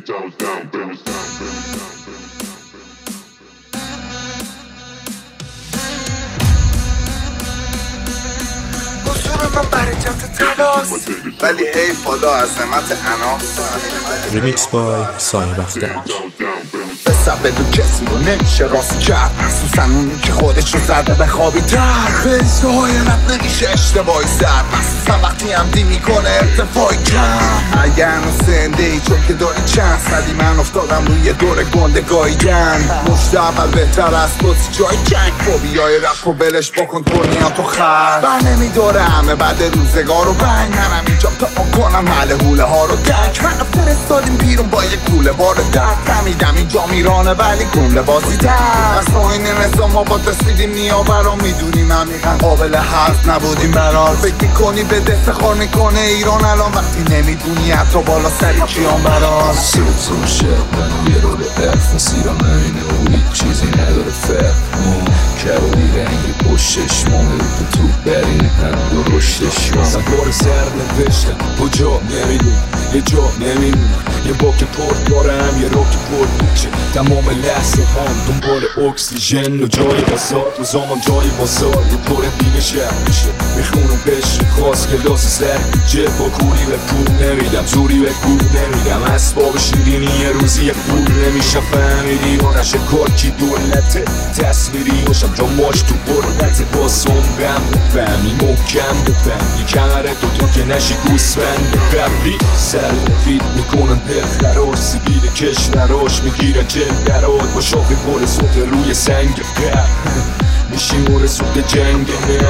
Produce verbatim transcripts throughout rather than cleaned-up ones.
من برکت تلاس ولی حیف خدا عظمت اناس. ریمیکس بای سایه بختک. بسر بدون کسی رو نمیشه راست کرد، مخصوصا اونی که خودش رو زده به خوابی تر. به ازدهای رب نمیشه اشتباهی زد، مخصوصا وقتی همدی میکنه ارتفاعی کم. اگه هنو زنده ای چون که داری چند صدی، من افتادم روی دور گندگاهی گن. مشت اول بهتر از بازی جای جنگ، فوبیای رپ و بلش بکن دنیاتو خرد. بر نمیداره همه بعد روزگار رو بنگ، منم اینجا تا کنم حل حوله ها رو دنگ. من فرستادیم بیرون با یک کوله بار درد، نمیدم اینجا میرانه ولی گمله بازی در. از پایین نظام ما با دستیدیم نیاورا، میدونیم عمیقا قابل حرف نبودیم برار. فکر میکنی به دست خور میکنه ایران الان، وقتی نمیدونی حتی بالا سری کیان برار. سلطان شهر من یه رول ارف مسیرم همینه و هیچ چیزی نداره فرق. کبابی رنگی پشتش مامه تو تو برین هم دو رشتش من بار سر نوشتم کجا نمیدون یه جا نمیمونم، یه باک پر دارم یه راک پر بوچه. تمام لحظه هم دنبال اکسیژن و جای بازار و زمان جای بازار. یه طور دیگه شهر میشه میخونم بهش خواست کلاس سر جه با کوری به پول نمیدم، زوری به پول نمیدم. اسباب شیرینی یه روزی یه پول نمیشه فهمیدی و نشه کارکی دولته تصویری باشم جا ماش تو بردت با سنبم بفهمی محکم بفهمی کمره دوتا که نشی گوسفند قبلی سر فید میکنن دل خراش سیبیل کشوراش میگیرن جل دراد با شاخی پر سوت روی سنگ قرد میشی مور سوت جنگ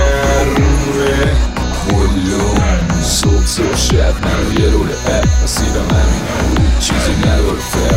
نرمه کلون صبح صبح شب من یه رول اپ مسیرم همینه و چیزی نداره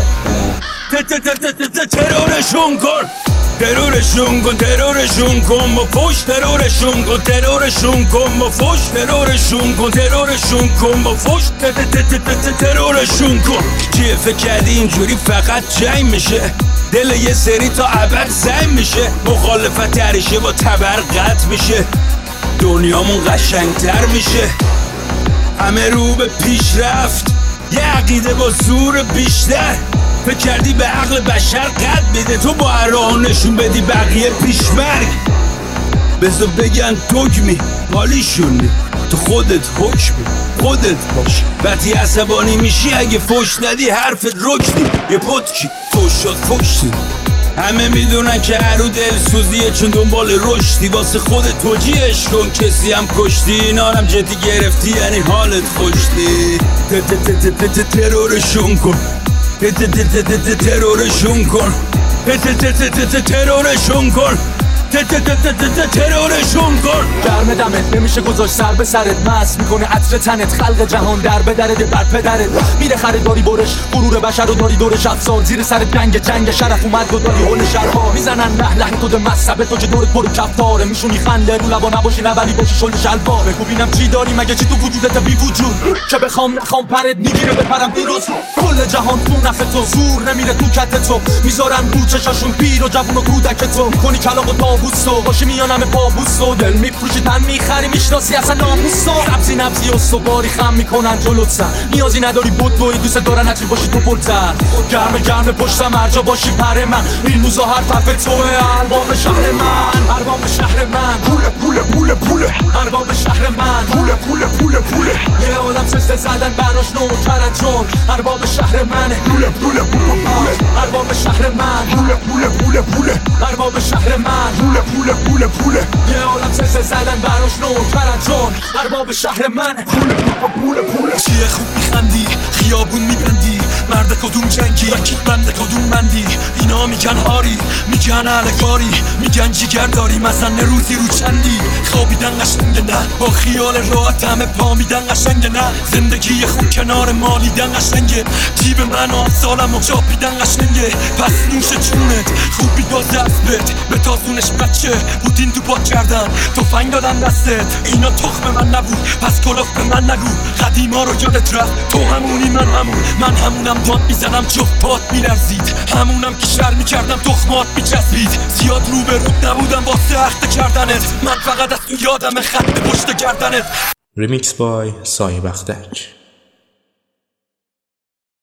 فرق. ترورشون کن ترورشون کن ترورشون کن با فوش ترورشون کن ترورشون کن با فوش ترورشون کن ترورشون کن با فوش ترورشون کن. چیه فکر کردی اینجوری فقط جنگ میشه؟ دل یه سری تا ابد زنگ میشه، مخالفت تریشه با تبر قطع میشه، دنیامون قشنگتر میشه. همه رو به پیشرفت، یه عقیده با زور بیشتر. فکر کردی به عقل بشر قد بده، تو با راه نشون بدی بقیه پیشمرگ. بذار بگن دگمی مالیشونی، تو خودت حکمی خودت باش. وقتی عصبانی میشی اگه فوش ندی حرفت رکنی، یه پتکی فوش شد فوشتی. همه میدونن که هرو دل سوزیه چون دنبال رشدی، واسه خودت توجیهش کن کسی هم کشتی. اینانم جدی گرفتی یعنی حالت خوشتی. ترورشون کن ترورشون کن ترورشون کن ترورشون کن. گرم دمت نمیشه گذاشت سر به سرت، مست میکنه عطر تنت، خلق جهان در به درد بر پدرت. میره خریداری برش غرور بشر رو داری دورش افسار، زیر سر جنگ جنگ شرف اومد و داری حول شرها. میزنن نه لحن کد مذهب تو که دورت برو کفتاره، میشونی خنده رو لبا نباشی نه ولی باشی شل شلوار. بگو ببینم چی داری مگه چی تو وجودت بی وجود که بخوام نخوام پرت میگیره بپرم دیروز. کل جهان تو نفع تو، زور نمیره تو کت تو، میذارن رو چشاشون پیر و جوون و کودک تو. میکنی کلاغ و بوستو باشی میانم پا بوستو، دل میفروشی تن میخری میشناسی اصلا ناموستو. نبزی نبزی استواری خم میکنن جلوت سر، نیازی نداری بود دوی دوست دارن هرچی باشی تو پلتر. گرم گرم پشتم هر جا باشی پر من، این موزا هر طرف توه. ارباب شهر من ارباب شهر من پوله پوله پوله پوله ارباب شهر من پوله پوله پوله پوله. یه عالم سسته زدن براش نوکرن چون ارباب شهر منه. پوله پوله پوله پوله ارباب شهر من پوله پوله پوله پوله ارباب شهر من پوله پوله پوله پوله. یه عالم سسته زدن براش نوکرن چون ارباب شهر منه. پوله پوله پوله. چیه خوب میخندی خیابون میبندی، مرد کدوم جنگی وکی بند کدوم مندی. اینا میگن هاری میگن علکاری میگن جیگر داری مثلا روزی رو چندی. خوابیدن قشنگه نه با خیال راحت همه پا میدن قشنگه نه. زندگی خوب کنار مالیدن قشنگه، جیب من و سالم و چاپیدن قشنگه. پس نوش جونت خوبی داز دستت به تازونش بچه بودین تو پاک کردن تفنگ دادن دستت. اینا تخم من نبود پس کلاف به من نگو، قدیما رو یادت رفت تو همونی من همون. من همونم داد میزنم جفت پات میلرزید، همونم که شر میکردم تخمات میچسبید. زیاد رو به رو نبودم واسه اخته کردنت، من فقط از تو یادم خط پشت گردنت. ریمیکس بای سایه بختک.